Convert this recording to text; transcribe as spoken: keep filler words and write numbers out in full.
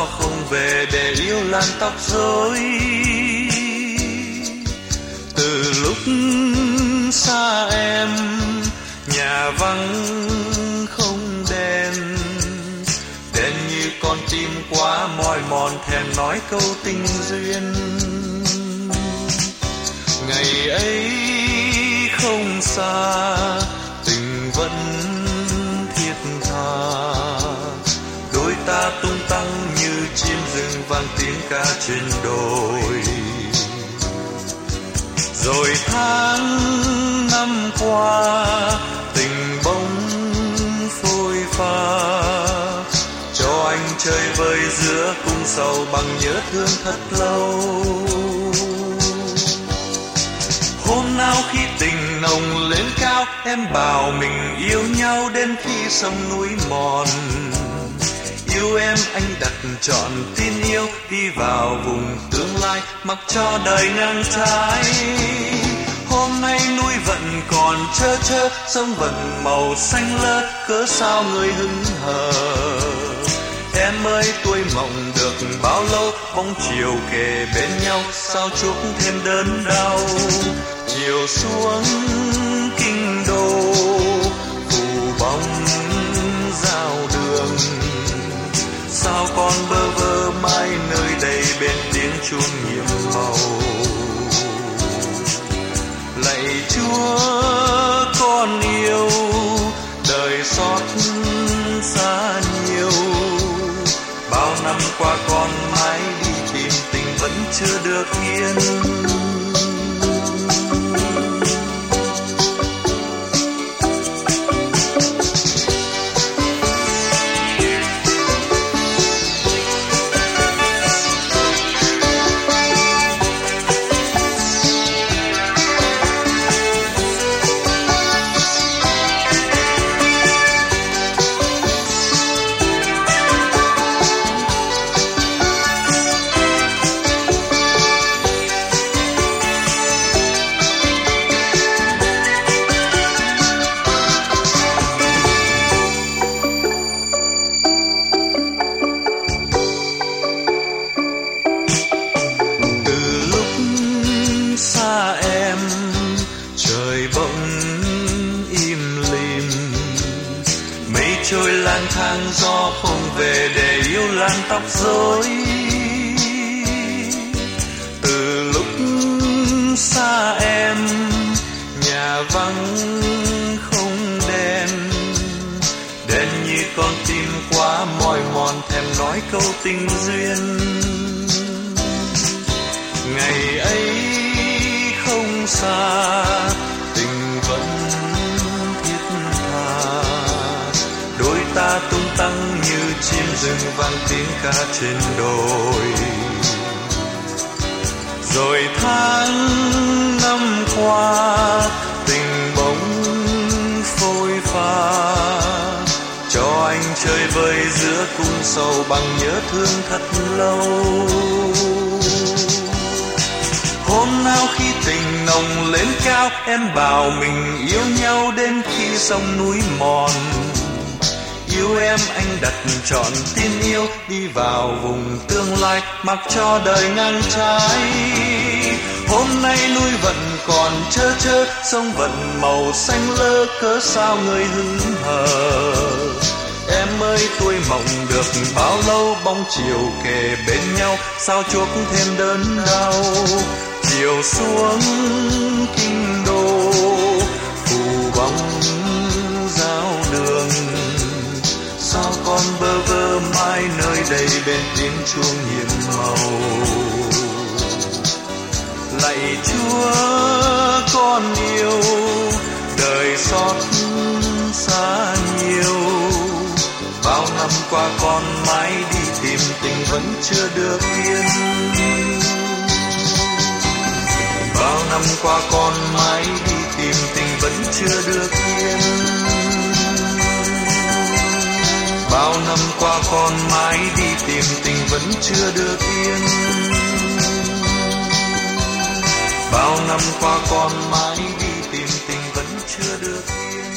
không về để yêu làn tóc rối. Từ lúc xa em, nhà vắng không đèn, đèn như con tim quá mỏi mòn thèm nói câu tình duyên. Ngày ấy không xa, tình vẫn thiết tha, đôi ta tung tăng như chim rừng vang tiếng ca trên đồi. Rồi tháng năm qua, tình bỗng phôi pha, cho anh chơi vơi giữa cung sầu bằng nhớ thương thật lâu. Hôm nào khi tình nồng lên cao, em bảo mình yêu nhau đến khi sông núi mòn. Yêu em anh đặt trọn tin yêu, đi vào vùng tương lai mặc cho đời ngang trái. Hôm nay núi vẫn còn trơ trơ, sông vẫn màu xanh lơ, cớ sao người hững hờ. Em ơi tuổi mộng được bao lâu, bóng chiều kề bên nhau, sao chuốc thêm đớn đau. Chiều xuống kinh đô, phủ bóng giao đường, sao con bơ vơ mãi nơi đây bên tiếng chuông nhiệm màu. Lạy Chúa con yêu, đời xót xa nhiều. Bao năm qua con mãi đi tìm, tình vẫn chưa được yên. Trôi lang thang gió không về để yêu làn tóc rối. Từ lúc xa em, nhà vắng không đèn, đèn như con tim quá mỏi mòn thèm nói câu tình duyên. Ngày ấy không xa, tình vẫn ta tung tăng như chim rừng vang tiếng ca trên đồi. Rồi tháng năm qua, tình bỗng phôi pha, cho anh chơi vơi giữa cung sầu bằng nhớ thương thật lâu. Hôm nào khi tình nồng lên cao, em bảo mình yêu nhau đến khi sông núi mòn. Yêu em anh đặt trọn tin yêu, đi vào vùng tương lai mặc cho đời ngang trái. Hôm nay núi vẫn còn trơ trơ, sông vẫn màu xanh lơ, cớ sao người hững hờ. Em ơi tuổi mộng được bao lâu, bóng chiều kề bên nhau, sao chuốc thêm đớn đau. Chiều xuống kinh đô, phủ bóng giao đường, sao con bơ vơ mãi nơi đây bên tiếng chuông nhiệm màu. Lạy Chúa con yêu, đời xót xa nhiều. Bao năm qua con mãi đi tìm, tình vẫn chưa được yên. Bao năm qua con mãi đi tìm, tình vẫn chưa được yên. Bao năm qua con mãi đi tìm, tình vẫn chưa được yên. Bao năm qua con mãi đi tìm, tình vẫn chưa được yên.